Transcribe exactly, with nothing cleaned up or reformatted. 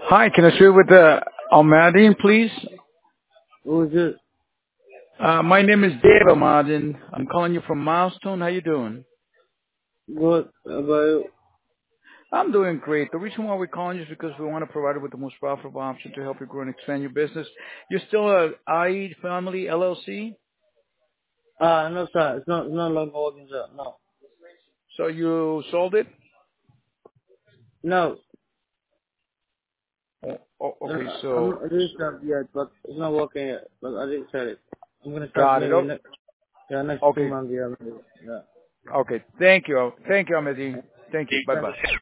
Hi, can I speak with uh, Almadin, please? Who is it? Uh, my name is Dave Almadin. I'm calling you from Milestone. How you doing? What about I'm doing great. The reason why we're calling you is because we want to provide you with the most profitable option to help you grow and expand your business. You're still a I E Family L L C, Ah, no sir, it's not it's not longer working sir. No. so you sold it? No. Oh, oh, Uh, okay, I'm so not, I didn't start yet, but it's not working yet. But I didn't sell it. I'm gonna start got it. maybe Oh, next yeah, next two okay, months, yeah, maybe. Yeah. okay. Thank you. Thank you, Almadin. Thank you. Thank Bye-bye. you.